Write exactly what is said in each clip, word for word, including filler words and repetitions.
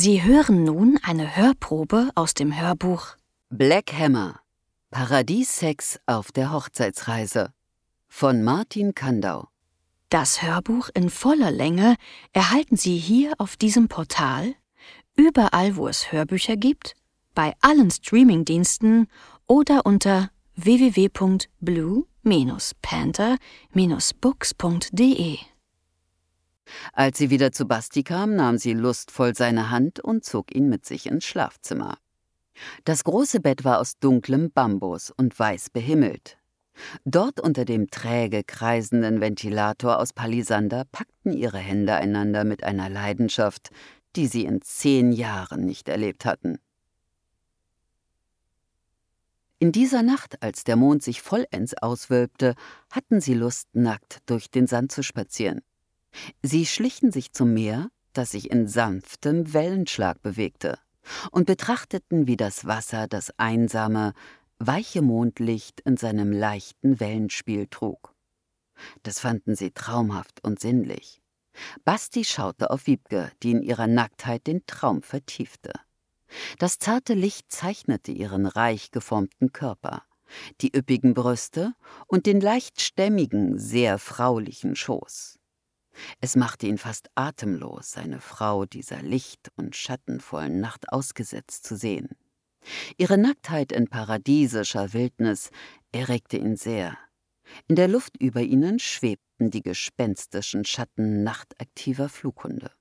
Sie hören nun eine Hörprobe aus dem Hörbuch Black Hammer – Paradiessex auf der Hochzeitsreise von Martin Kandau. Das Hörbuch in voller Länge erhalten Sie hier auf diesem Portal, überall wo es Hörbücher gibt, bei allen Streamingdiensten oder unter w w w punkt blue panther books punkt d e. Als sie wieder zu Basti kam, nahm sie lustvoll seine Hand und zog ihn mit sich ins Schlafzimmer. Das große Bett war aus dunklem Bambus und weiß behimmelt. Dort unter dem träge kreisenden Ventilator aus Palisander packten ihre Hände einander mit einer Leidenschaft, die sie in zehn Jahren nicht erlebt hatten. In dieser Nacht, als der Mond sich vollends auswölbte, hatten sie Lust, nackt durch den Sand zu spazieren. Sie schlichen sich zum Meer, das sich in sanftem Wellenschlag bewegte, und betrachteten, wie das Wasser das einsame, weiche Mondlicht in seinem leichten Wellenspiel trug. Das fanden sie traumhaft und sinnlich. Basti schaute auf Wiebke, die in ihrer Nacktheit den Traum vertiefte. Das zarte Licht zeichnete ihren reich geformten Körper, die üppigen Brüste und den leicht stämmigen, sehr fraulichen Schoß. Es machte ihn fast atemlos, seine Frau dieser licht- und schattenvollen Nacht ausgesetzt zu sehen. Ihre Nacktheit in paradiesischer Wildnis erregte ihn sehr. In der Luft über ihnen schwebten die gespenstischen Schatten nachtaktiver Flughunde.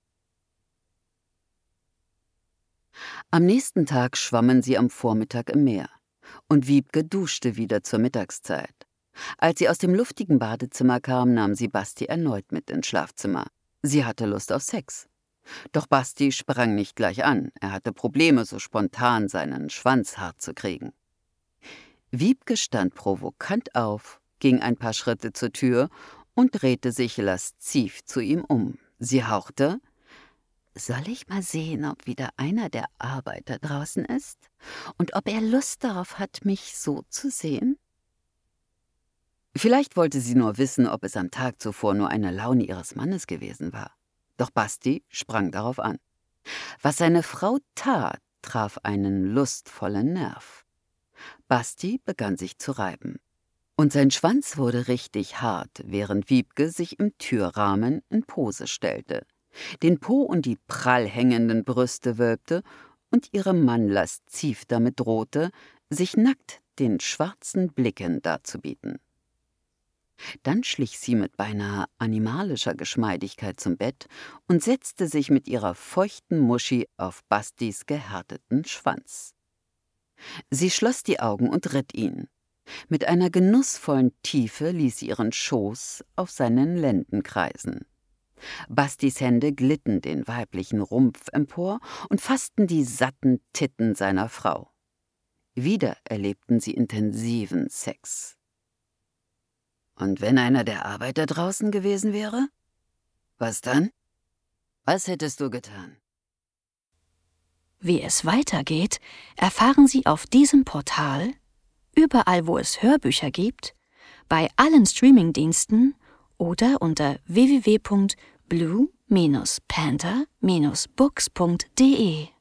Am nächsten Tag schwammen sie am Vormittag im Meer, und Wiebke duschte wieder zur Mittagszeit. Als sie aus dem luftigen Badezimmer kam, nahm sie Basti erneut mit ins Schlafzimmer. Sie hatte Lust auf Sex. Doch Basti sprang nicht gleich an. Er hatte Probleme, so spontan seinen Schwanz hart zu kriegen. Wiebke stand provokant auf, ging ein paar Schritte zur Tür und drehte sich lasziv zu ihm um. Sie hauchte: »Soll ich mal sehen, ob wieder einer der Arbeiter draußen ist und ob er Lust darauf hat, mich so zu sehen?« Vielleicht wollte sie nur wissen, ob es am Tag zuvor nur eine Laune ihres Mannes gewesen war. Doch Basti sprang darauf an. Was seine Frau tat, traf einen lustvollen Nerv. Basti begann sich zu reiben. Und sein Schwanz wurde richtig hart, während Wiebke sich im Türrahmen in Pose stellte, den Po und die prall hängenden Brüste wölbte und ihrem Mann lasziv damit drohte, sich nackt den schwarzen Blicken darzubieten. Dann schlich sie mit beinahe animalischer Geschmeidigkeit zum Bett und setzte sich mit ihrer feuchten Muschi auf Bastis gehärteten Schwanz. Sie schloss die Augen und ritt ihn. Mit einer genussvollen Tiefe ließ sie ihren Schoß auf seinen Lenden kreisen. Bastis Hände glitten den weiblichen Rumpf empor und fassten die satten Titten seiner Frau. Wieder erlebten sie intensiven Sex. Und wenn einer der Arbeiter draußen gewesen wäre? Was dann? Was hättest du getan? Wie es weitergeht, erfahren Sie auf diesem Portal, überall wo es Hörbücher gibt, bei allen Streamingdiensten oder unter w w w punkt blue panther books punkt d e.